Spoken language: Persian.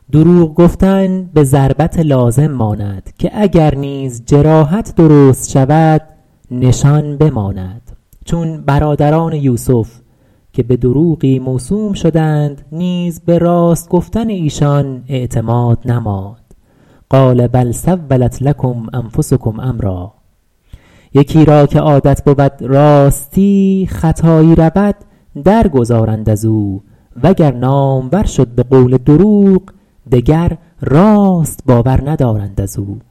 دروغ گفتن به ضربت لازم ماند که اگر نیز جراحت درست شود نشان بماند. چون برادران یوسف که به دروغی موسوم شدند نیز به راست گفتن ایشان اعتماد نماند. قال بل سولت لکم انفسکم امرا. یکی را که عادت بود راستی خطایی رود درگذارند از او، وگر نامور شد به قول دروغ دگر راست باور ندارند از او.